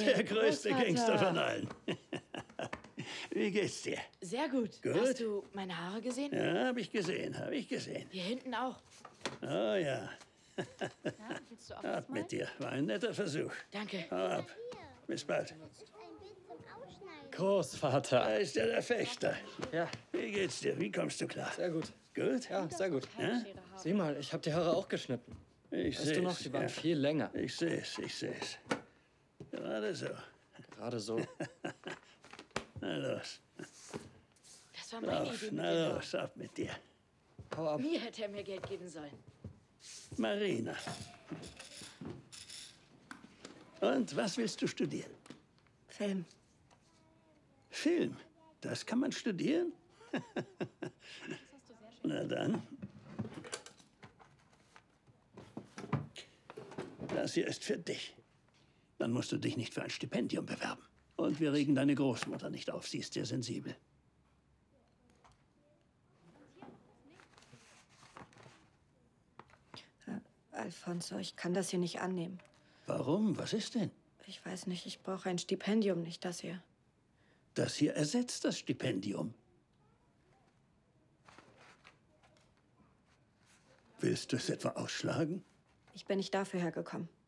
Der größte Großvater. Gangster von allen. Wie geht's dir? Sehr gut. Gut. Hast du meine Haare gesehen? Ja, hab ich gesehen, hab ich gesehen. Hier hinten auch. Oh ja, Na, willst du auch ab was mal? mit dir. War ein netter Versuch. Danke. Hau ab. Bis bald. Ein Bild zum Ausschneiden. Da Großvater. ist ja der Fechter. Ja, Wie geht's dir? Wie kommst du klar? sehr gut. Gut? Ja, sehr gut. Ja? Sieh mal, ich habe die Haare auch geschnitten. Ich Weißt du noch, seh's, die waren ja. viel länger. Ich seh's, ich seh's. Gerade so. Gerade so. Na los. Das war meine Auf, Idee mit na den Haaren. los, ab mit dir. Hau ab. Mir hätte er mir Geld geben sollen. Marina. Und was willst du studieren? Film. Film. Das kann man studieren? Na dann. Das hier ist für dich. Dann musst du dich nicht für ein Stipendium bewerben. Und wir regen deine Großmutter nicht auf. Sie ist sehr sensibel. Alfonso, ich kann das hier nicht annehmen. Warum? Was ist denn? Ich weiß nicht, ich brauche ein Stipendium, nicht das hier. Das hier ersetzt das Stipendium. Willst du es etwa ausschlagen? Ich bin nicht dafür hergekommen.